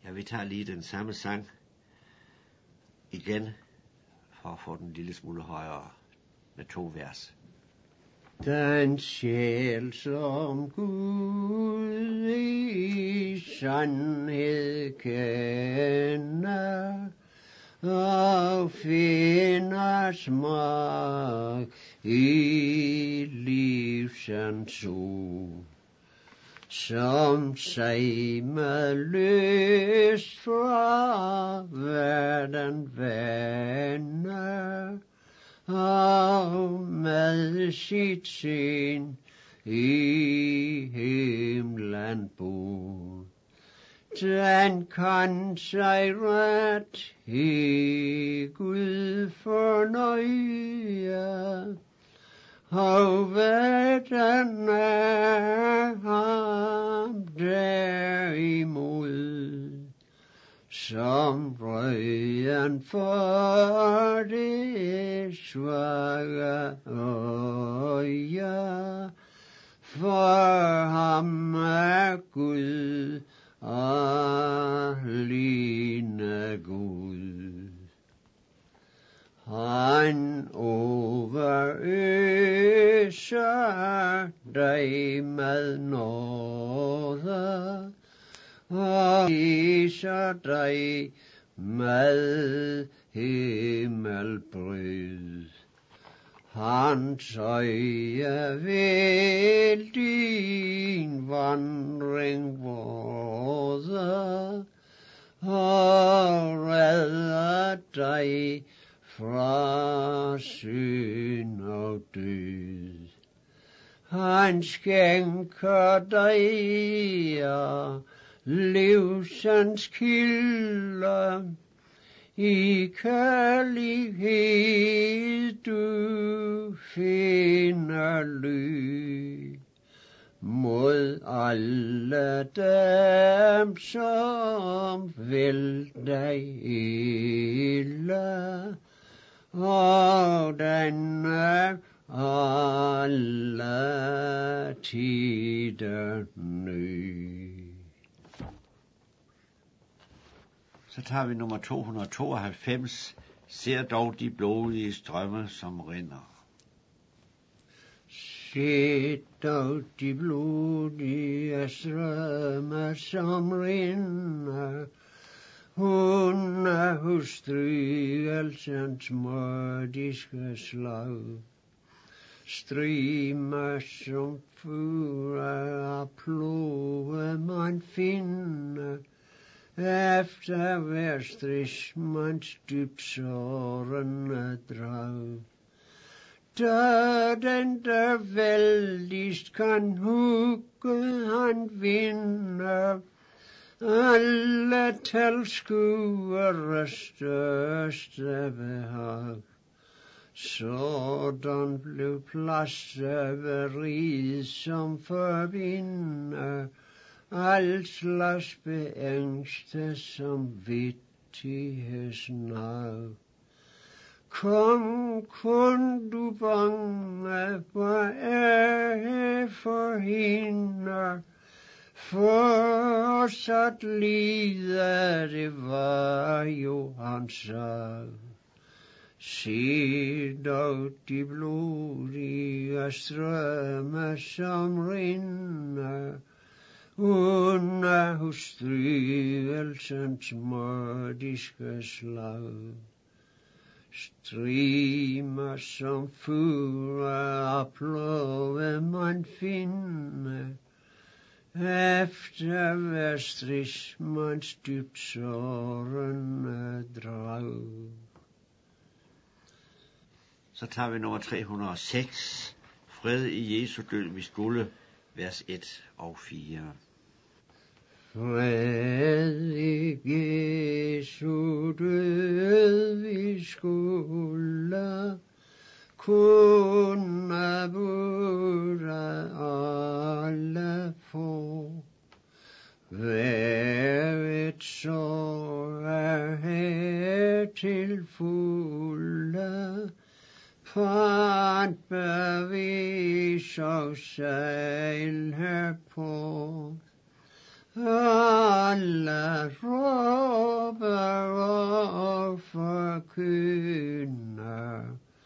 Ja, vi tager lige den samme sang igen, for at få den en lille smule højere med 2 vers. Den sjæl, som Gud i sandhed kender, og finder smag i livsens sol, som sig med lyst fra verden vender, og med sit sind i himlen bor. Den kan sig ret i Gud fornøje, og hvad den er ham derimod, som røgen for det svage øje, for ham er Gud alene Gud. Han overøser dig med nåde, og viser dig med himmelbryd. Hans øje vil din vandring våde, og redde dig fra synd og død. Han skænker dig livsens kilde, i kærlighed du finder ly, mod alle dem, som vil dig ilde, og den er alle tider ny. Så tager vi nummer 292. Ser dog de blodige strømme, som rinder. Se dog de blodige strømme, som rinder. Hun er hustrygelsens mørdiske slag. Strimer som furer af ploge man finder, efter hver stridsmands dybt sårende drag. Døden, der vældigst kan hugge, han vinder alle tilskuere største behag. Sådan blev plasteveriet, som forbinder alt slags beængste som vittighedsnag. Kom, kun du bange, hvor er forhindre, fortsat lider, det var jo hans sag. Se dog de blodige strømme, som rinder, under hustrygelsens mørdiske slag. Strimer som furer af plove man finder, efter hver stridsmands dybt sårende drag. Så tager vi nummer 306. Fred i Jesu død vi skulle, vers 1 og 4. Fred i Jesu død vi skulle, kunne burde alle få. Hver et sår er her til fulde, pant beviser sejl herpå. Alle forkynde.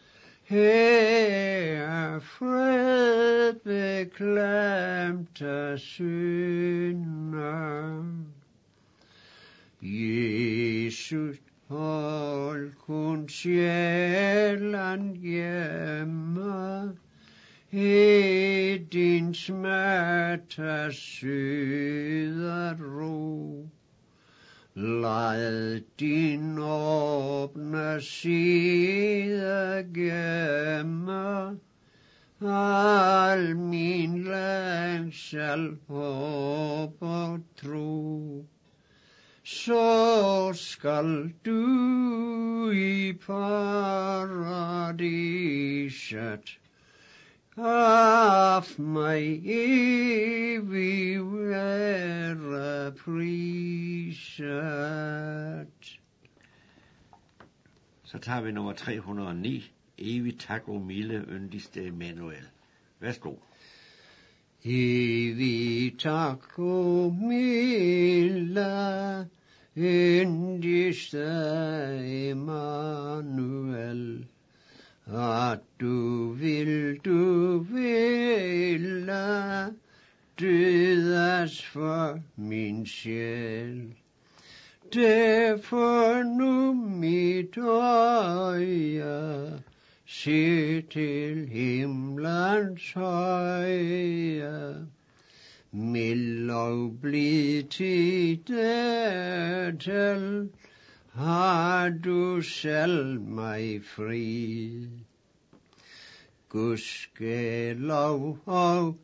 Her fred beklemte synder. Jesus hold kun sjælen hjemme, i din smerte søde ro. Lad din åbne side gemme al min længsel, håb og tro. Så skal du i paradiset af mig evig være priset. Så tager vi nummer 309. Evig tak, o milde, yndigste Emmanuel. Værsgo. Evig tak, o milde, yndigste Emmanuel, at du ville dødes for min sjæl. Derfor nu mit øje, se til himlens høje. Mild og blid til dette, har du selv mig fri. Gudskelov og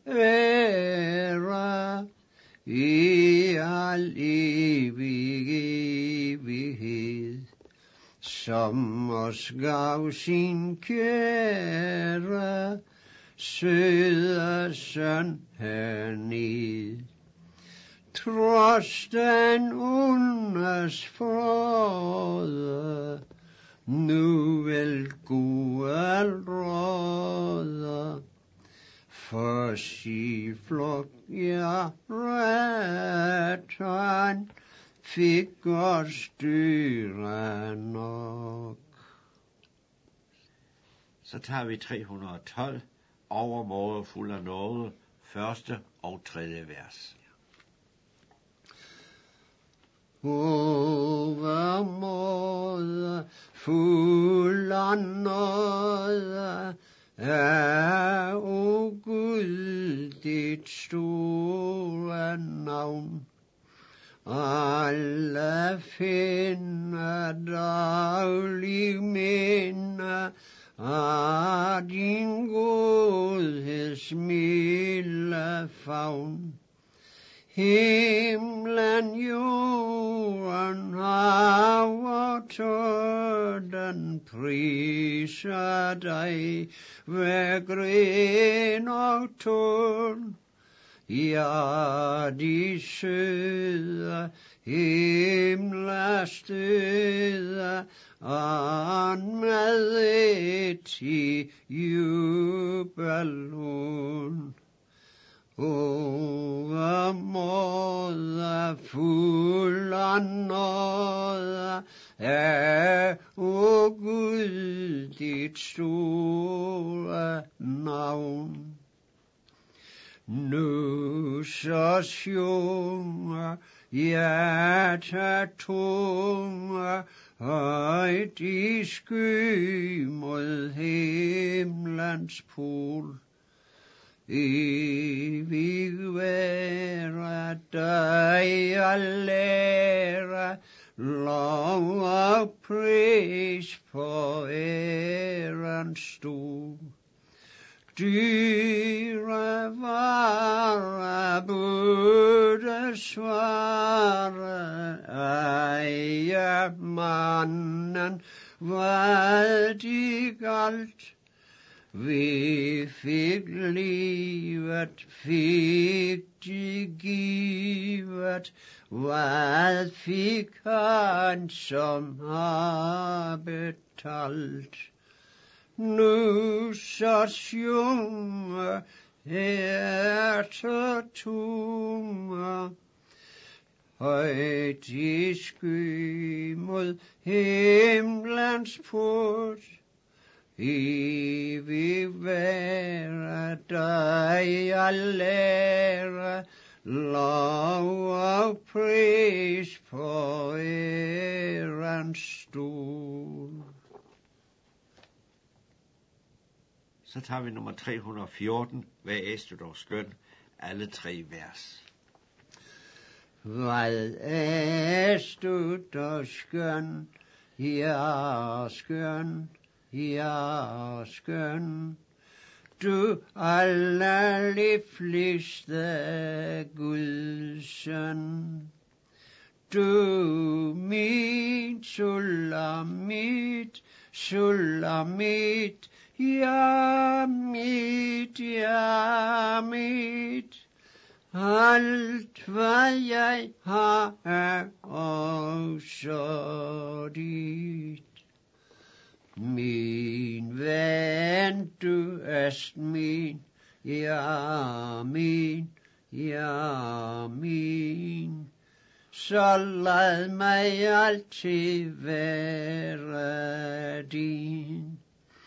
ære i al evighed, som os gav sin kære, søde søn herned. Trods den ondes fråde, nu vil Gud råde, for sig flok retten, fik os styre nok. Så tager vi 312. Overmåde fuld af nåde, første og tredje vers. Overmåde fuld af nåde er, o Gud, dit store navn. Alle finder daglig minde af din godheds milde favn. Himlen, jorden, hav og torden priser dig, hver gren og torn. Ja, de søde himler støde an med et i jubelhorn. Overmåde fuld af nåde er, o Gud, dit store navn. Nu så synger hjertet tunge, højt i sky mod himlens pol. Evig være dig og lære, lov og pris på ærens stol. Dyre vare burde svare, ejer manden, hvad de galt. Vi fik livet, fik de givet, hvad fik han, som har betalt. Nu så synger hjertet tunge, højt i sky mod himlens port. Evig være dig al ære, lov og pris på ærens stol. Så tager vi nummer 314, hvad er du dog skøn, alle 3 vers. Hvad er du dog skøn, ja skøn, ja skøn, du allerlifligste Guds søn. Du mit Sulamit, Sulamit, ja mit, ja mit. Alt hvad jeg har er også dit. Min ven, du er min, ja min, ja min. Så lad mig altid være din.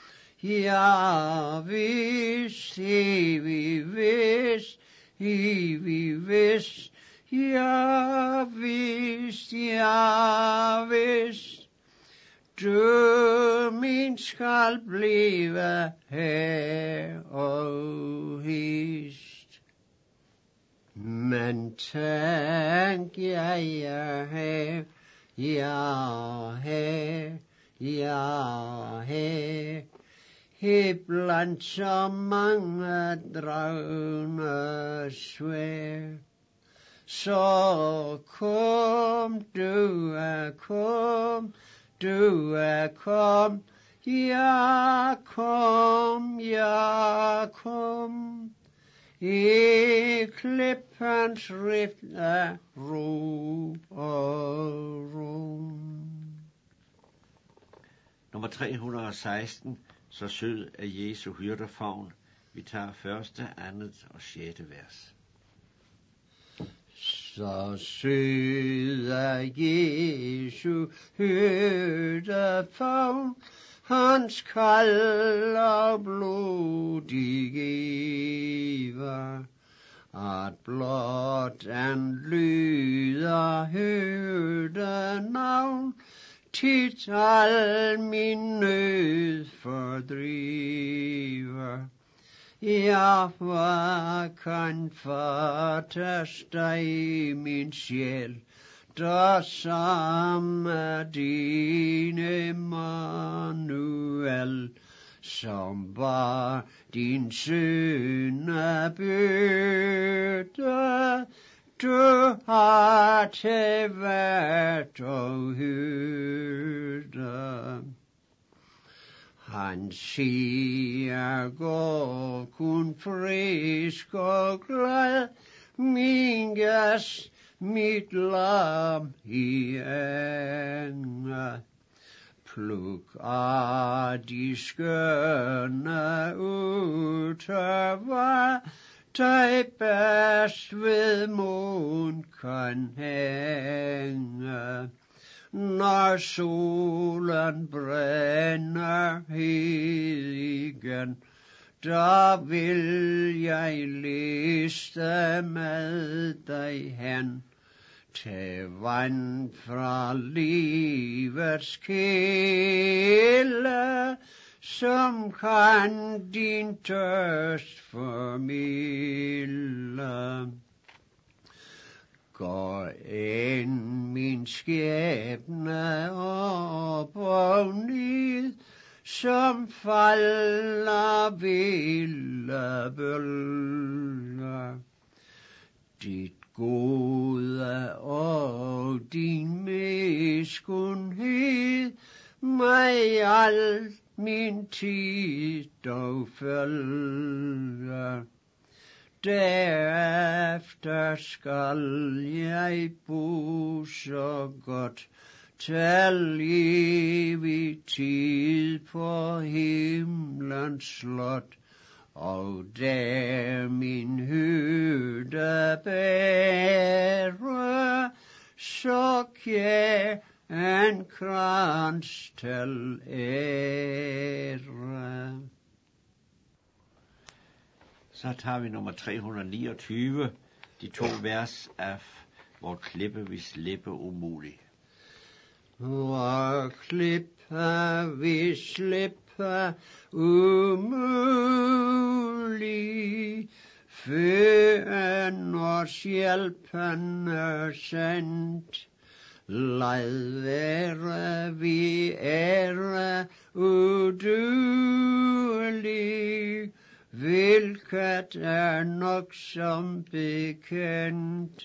Ja vist, evig vist, evig vist, ja vist, ja vist. Du min skal blive her og hist. Men tænk jeg er her, ja her, ja her. Iblandt så mange drømme svær. Så kom, du er kom, du er kom, ja kom, ja kom. I klippens rift af ro og rum. Nummer 316, så sød er Jesu hyrdefavn. Vi tager første, andet og 6. vers. Så sød er Jesu hyrdefavn, hans kald og blodig giver, at blot han lyder hyrdenavn, tit al min nød fordriver. Ja, hvad kan fattes dig, min sjæl, der samme din Emmanuel, som var din syndebyrde, du har til hvert og hyrde. Han siger, gå kun frisk og glad, min gæst, mit lam i enge. Pluk af de skønne utøver, dig bedst ved mund kan hænge. Når solen brænder hed igen, der vil jeg liste med dig hen, til vand fra livets kilde, som kan din tørst formilde. Går ind min skæbne op og ned, som falder vilde bølger. Dit gode og din miskunnhed mig alt min tid dog følger. Derefter skal jeg bo så godt til evig tid på himlens slot, og der min hyrde bære, så kær en krans til ære. Så tager vi nummer 329, de 2 vers af Vor klippe vi slippe umulig. Vor klippe vi slippe umulig, før os hjælpen er sendt. Lad være vi ære uduelig, hvilket er nok som bekendt.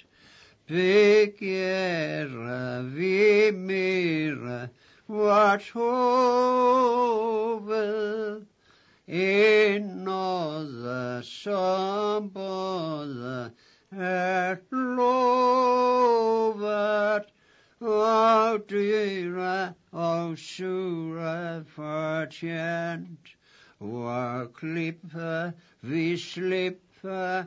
Begære vi mere vort hoved, en nåde som både er lovet, og dyre og sure fortjent. Vor klippe vi slippe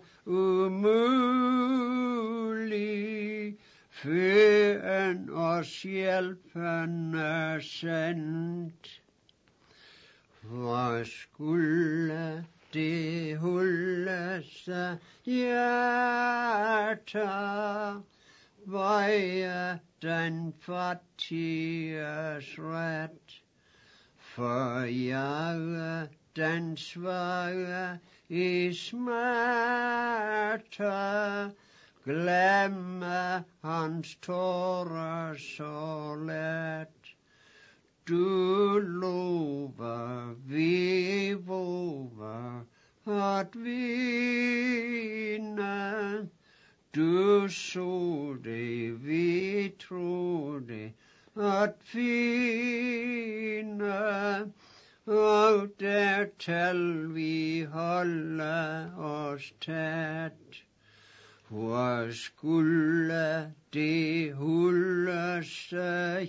umulig, før os hjælpen er sendt. Hvor skulle det hulleste hjerte veje den fattiges ret, forjage den svage i smerte, glemme hans tårer så let. Du lover, vi våger at vinde. Du så det, vi troede at finde. Og dertil vi holde os tæt. Hvor skulle det hulleste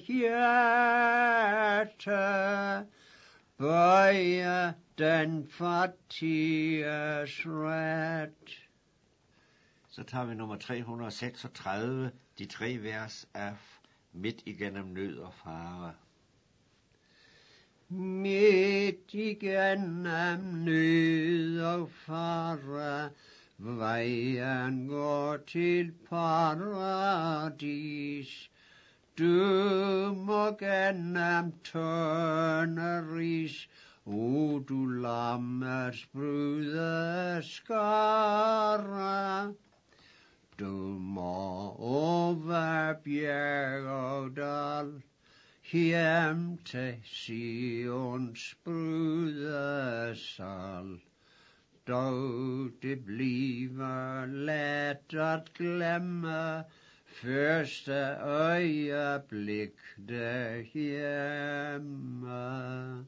hjerte bøje den fattiges ret. Så tager vi nummer 336, de 3 vers af Midt igennem nød og fare. Midt igennem nød og fare, vejen går til paradis. Du må gennem tørneris, o du lammets brudde skare. Du må over bjerg og dal, hjem til Sions brudesal. Dog det bliver let at glemme første øjeblik derhjemme.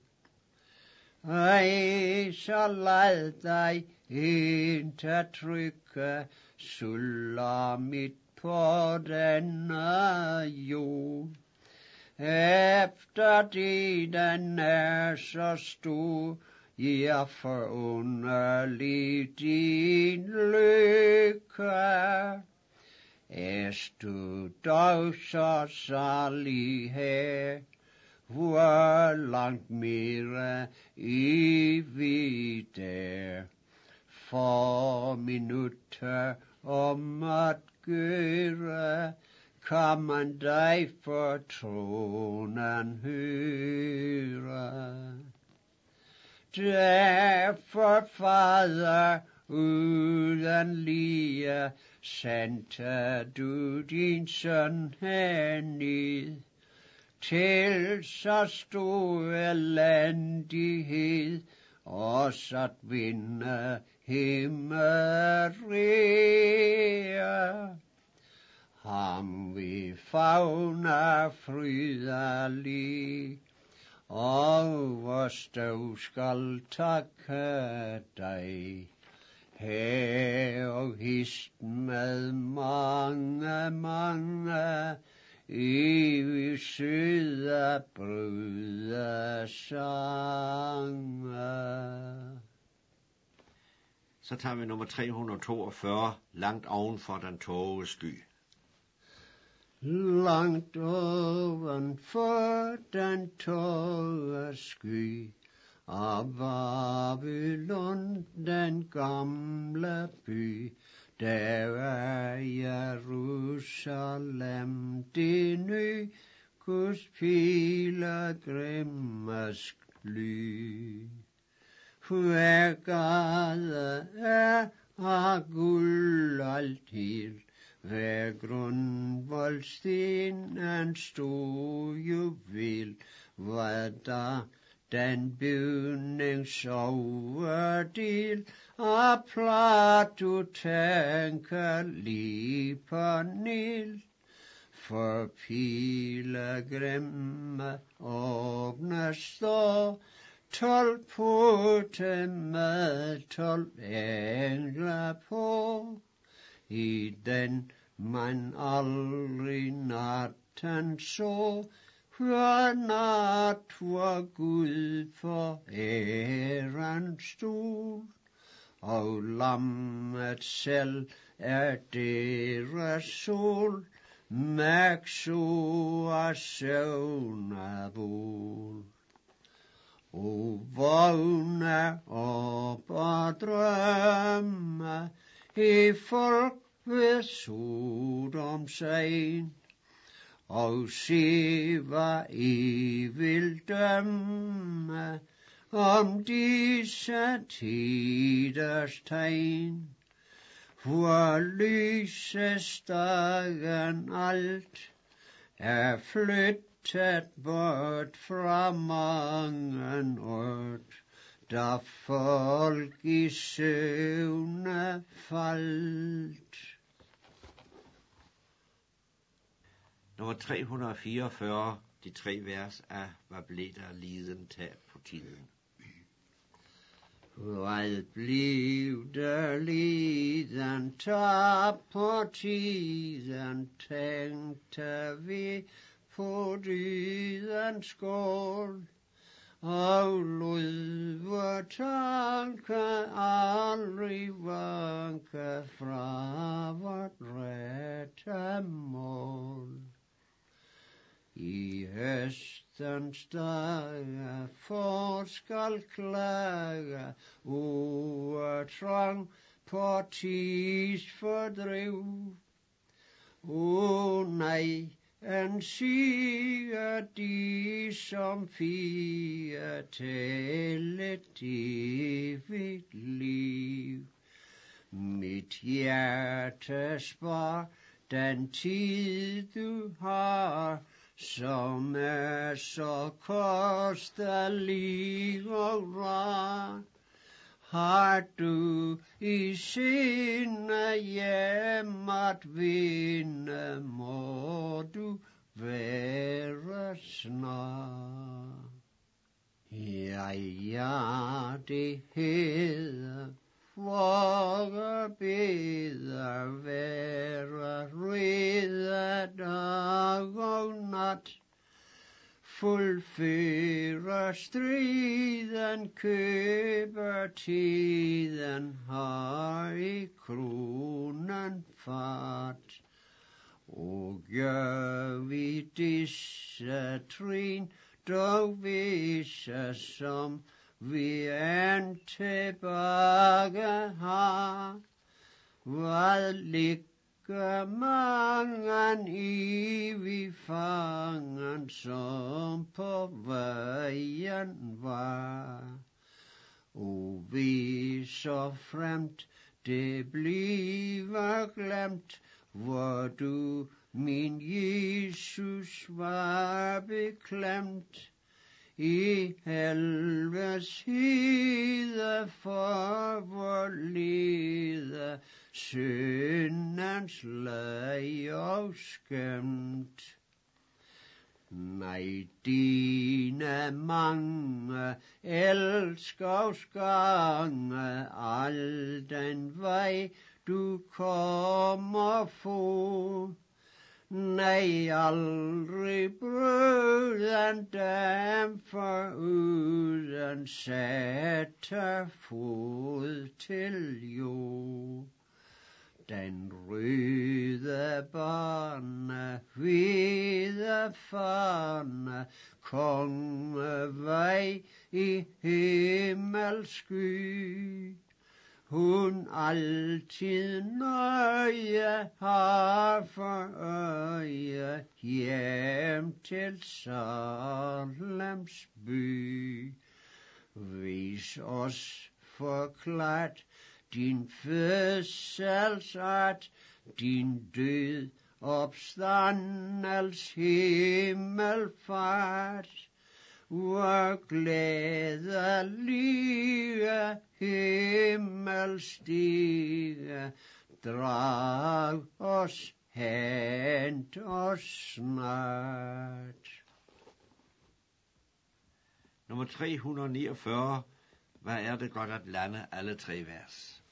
Ej, så lad dig ikke trykke sulamit på denne jord. Efter det den er så stor, ja, forunderlig din lykke. Er du dog så salig her, hvor langt mere evigt der. For minutter om at gøre, kan man dig for tronen høre. Derfor, Fader, uden lige, sendte du din søn herned, til så stor elendighed, os at vinde himmelrige. Ham vi favner frydelig, og vores dog skal takke dig. Her og hist med mange, evig søde brudesange. Så tager vi nummer 342, langt oven for den tåge sky. Langt oven for den tåge sky af Babylon, den gamle by, der er Jerusalem, det nye, Guds pilgrimmers ly. Hver gade er af guld alt helt, hver grundvoldsten en stor juvel, hvad der den bygningsoverdel af plat du tænker lige på Nil. For pilgrimme åbner står 12 porte med 12 engler på, i den man aldrig natten så, hør natur Gud for æren stol, og lammet selv er deres sol, mærk så af søvnebol. Og vågne op og drømme i folk ved Sodom sein, og se hvad I vil dømme om disse tiders tegn. For lyses dagen alt er flyttet bort fra mange ort, da folk i søvne faldt. Nummer 344, de 3 vers af Hvad blev der liden tab på tiden? Hvad blev der liden tab på tiden, tænkte vi på dydens skål, og lod vor tanke aldrig vanke fra vort rette mål. I høstens dage for skal klage over trang på tids fordriv. Nej, en siger de som fie til et evigt liv. Mit hjerte spar den tid du har, som er så kostelig og rar. Har du i sinde hjem at vinde, må du være snar. Ja, det hedder for bedre være rede dag og nat. Fuldføre striden, køber tiden, har i kronen fat. Og gør vi disse trin, dog visse som vi end tilbage har. Hvad ligger mangen evig fangen, som på vejen var. Og vi så fremt det bliver glemt, hvor du, min Jesus, var beklemt. I helvedes hede for vor lede, syndens leg og skæmt. Nej, dine mange elskers gange, al den vej du kommer få. Nej, aldrig brøden dæmper uden sætter fod til jord. Den røde bane, hvide fane, kongevej i himmelsky. Hun altid nøje har for øje, hjem til Salems by. Vis os forklaret din fødselsret, din død, opstandels himmelfart. Vor glædelige himmelstige, drag os, hent os snart. Nummer 349. Hvad er det godt at lande? Alle 3 vers.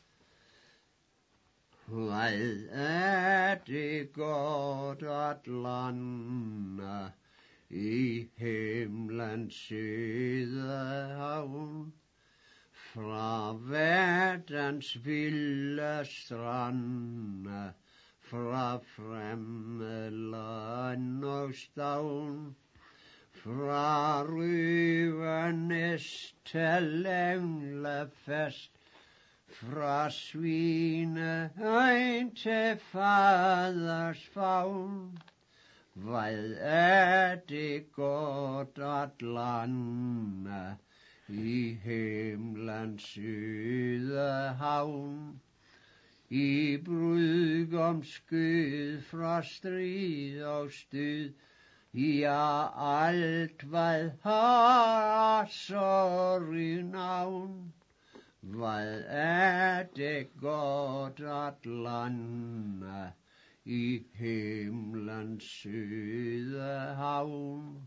Hvad er det godt at lande i himlens søde havn, fra verdens vilde strande, fra fremme land og stavn, fra røvernes til englefest, fra svineøjn til faders favn. Hvad er det godt at lande i himlens søde havn, i brudgoms skød fra strid og stød, ja, alt hvad har sorg navn. Hvad er det godt at lande i himlens søde havn?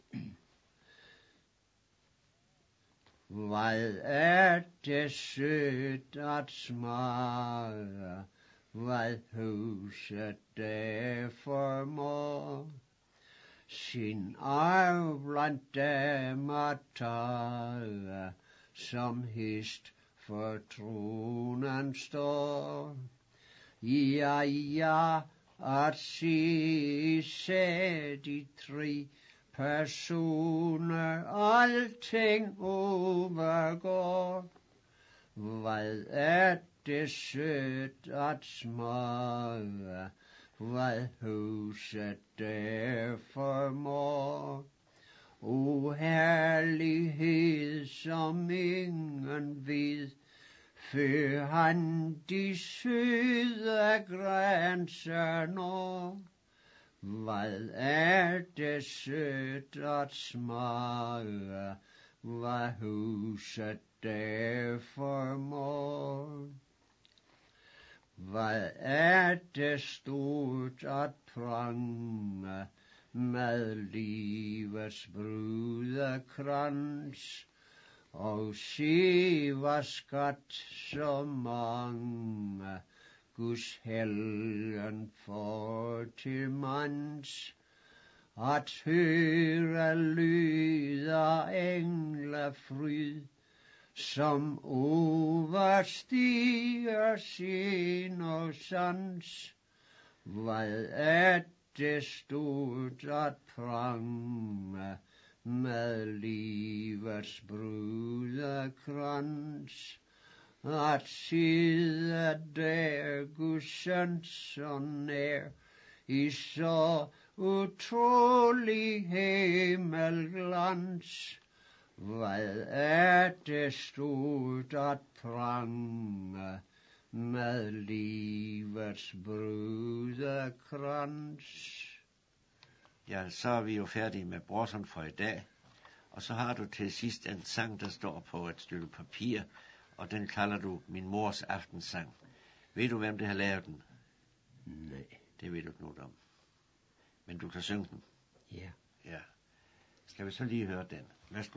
Hvad er det sødt at smage, hvad huset det formår, sin arv blandt dem at tage, som hist for tronen står. Ja, ja, at se de 3 personer, alting overgår. Hvad er det sødt at smage, hvad huset der formår. O herlighed, som ingen ved, før han de søde grænser når. Hvad er det sødt at smage, hvad huset der formår. Hvad er det stort at prange, med livets brudekrans, og se hvad skat så mange Guds helgen får til mands, at høre lyd af englefryd, som overstiger sin og sans. Hvad er det stort at prange, med livets brudekrans, at sidde der Guds søn så nær, i så utrolig himmelglans. Hvad er det stort at prange, med livets brudekrans. Ja, så er vi jo færdige med Brorson for i dag. Og så har du til sidst en sang, der står på et stykke papir, og den kalder du Min mors aftensang. Ved du, hvem det har lavet den? Nej. Det ved du ikke noget om. Men du kan synge den? Ja. Ja. Skal vi så lige høre den? Værsgo.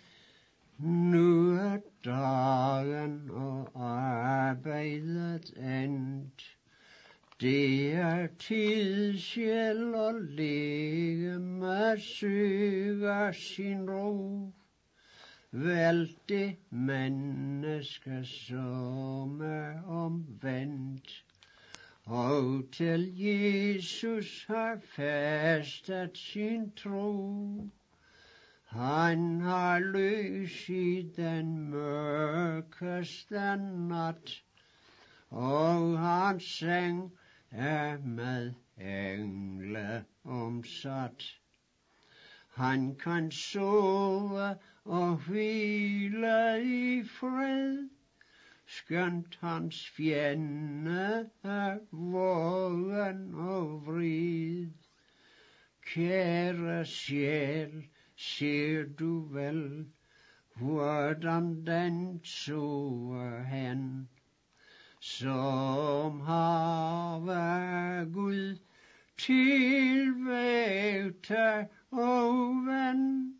Nu er dagen og arbejdet endt. Det er tid, sjæl og legeme søger sin ro. Vel det menneske som er omvendt, og til Jesus har fastet sin tro. Han har lys i den mørkeste nat, og hans seng er med engle omsat. Han kan sove og hvile i fred, skønt hans fjende er vågen og vrid. Kære sjæl, ser du vel, hvordan den sover hen, som har Gud tilvægter og ven.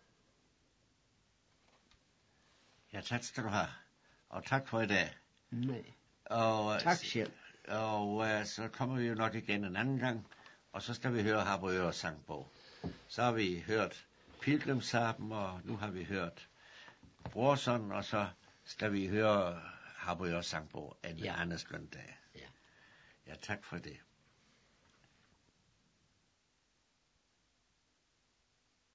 Ja, tak skal du have. Og tak for i dag. Nej, Og, tak selv. Og så kommer vi jo nok igen en anden gang, og så skal vi høre Harboøre sangbog. Så har vi hørt Pilgrimsharpen, og nu har vi hørt Brorson, og så skal vi høre Harboøre sangbog en anden skøn dag. Ja. Ja, tak for det.